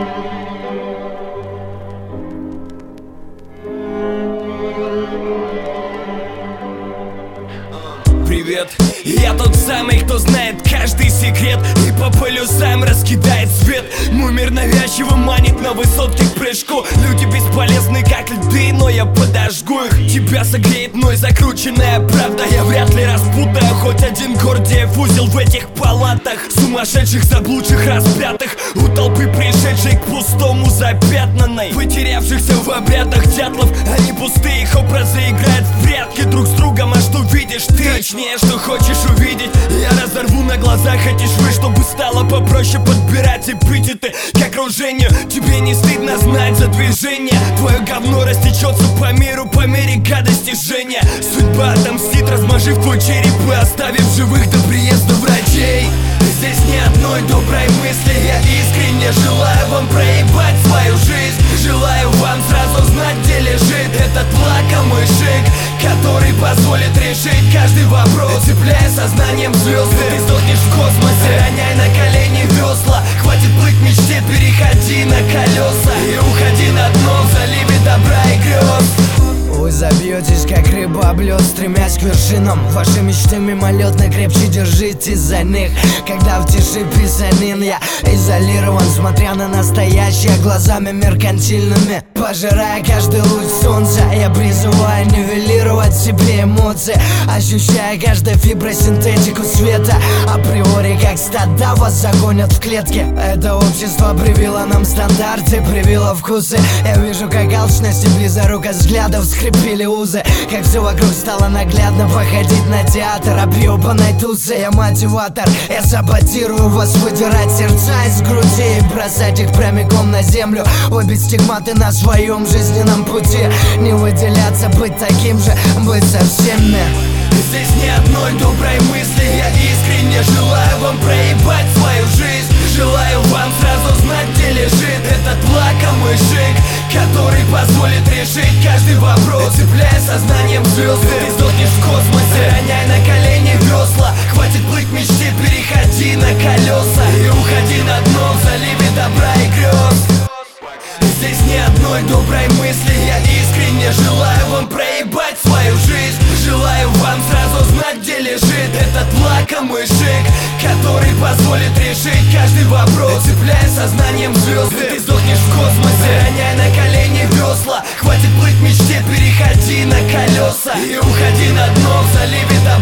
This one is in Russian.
Привет, я тот самый, кто знает каждый секрет и по полюсам раскидает свет. Мой мир навязчиво манит на высотке к прыжку. Люди бесполезны, как льды, но я подожгу их. Тебя согреет мной закрученная правда. Я вряд ли распутаю хоть один Гордиев узел в этих палатах. Сумасшедших, заблудших, распятых, у толпы пришедшей к пустому запятнанной, потерявшихся в обрядах дятлов. Они пустые, их образы играют в прятки друг с другом. А что видишь ты? Точнее, что хочешь увидеть, я разорву на глазах эти швы, чтобы стало попроще подбирать эпитеты к окружению. Тебе не стыдно знать за движение? Твое говно растечется по миру по мере гадости жжения. Судьба отомстит, размажив твой череп и оставив живых до приезда врачей. Здесь ни одной доброй мысли. Я искренне желаю вам проебать свою жизнь. Желаю вам сразу знать, где лежит этот лакомый шик, который позволит решить каждый вопрос. Цепляя сознанием звезды, ты сдохнешь в космосе. Роняй на колени весла, хватит плыть мечте, переходи на колеса и уходи на дно в заливе добра и грез. Вы забьетесь, как рыба об лед, стремясь к вершинам. Ваши мечты мимолетно, крепче держитесь за них. Когда в тиши писанин я изолирован, смотря на настоящее глазами меркантильными, пожирая каждый луч солнца, я призываю нивелировать в себе эмоции, ощущая каждой фибросинтетику света. Априори, как стада, вас загонят в клетки. Это общество привило нам стандарты, привило вкусы. Я вижу, как алчность и близорукость взглядов скрепили узы, как все вокруг стало наглядно походить на театр объебанной тусы. Я мотиватор, я саботирую вас, выдирать сердца из груди и бросать их прямиком на землю. Обе стигматы на своем жизненном пути. Не выделяться, быть таким же, быть со всеми. Здесь ни одной доброй мысли. Я искренне желаю вам проебать свою жизнь. Желаю вам сразу знать, где лежит этот лакомый шик, который позволит решить каждый вопрос. Цепляя сознанием звезды, ты сдохнешь в космосе. Роняй на колени весла, хватит плыть мечте, переходи на колеса и уходи на дно в заливе добра и грез. Здесь ни одной доброй мысли. Я искренне желаю вам проебать свою жизнь. Желаю вам сразу знать, где лежит этот лакомый шик, который позволит решить каждый вопрос. Цепляя сознанием звезды, ты сдохнешь в космосе. Роняй на колени весла, хватит плыть мечте, переходи на колеса и уходи на дно в заливе